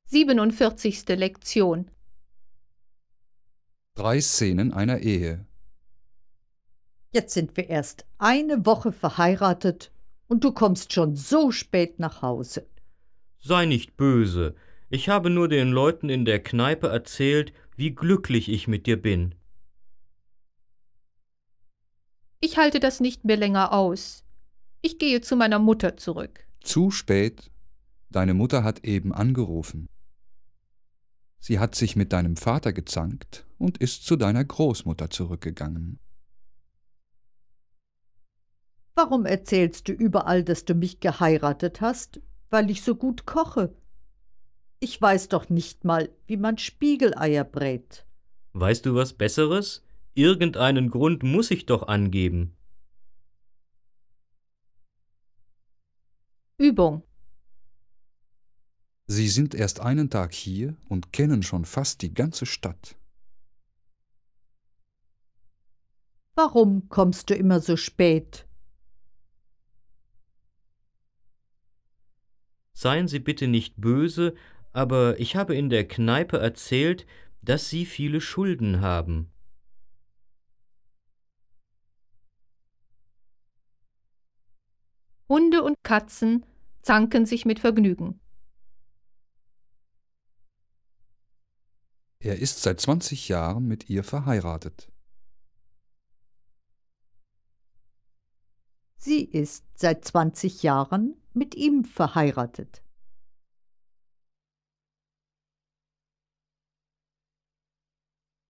47. Lektion. 3 Szenen einer Ehe. Jetzt sind wir erst eine Woche verheiratet und du kommst schon so spät nach Hause. Sei nicht böse. Ich habe nur den Leuten in der Kneipe erzählt, wie glücklich ich mit dir bin. Ich halte das nicht mehr länger aus. Ich gehe zu meiner Mutter zurück. Zu spät. Deine Mutter hat eben angerufen. Sie hat sich mit deinem Vater gezankt und ist zu deiner Großmutter zurückgegangen. Warum erzählst du überall, dass du mich geheiratet hast? Weil ich so gut koche. Ich weiß doch nicht mal, wie man Spiegeleier brät. Weißt du was Besseres? Irgendeinen Grund muss ich doch angeben. Übung. Sie sind erst einen Tag hier und kennen schon fast die ganze Stadt. Warum kommst du immer so spät? Seien Sie bitte nicht böse, aber ich habe in der Kneipe erzählt, dass Sie viele Schulden haben. Hunde und Katzen zanken sich mit Vergnügen. Er ist seit 20 Jahren mit ihr verheiratet. Sie ist seit 20 Jahren mit ihm verheiratet.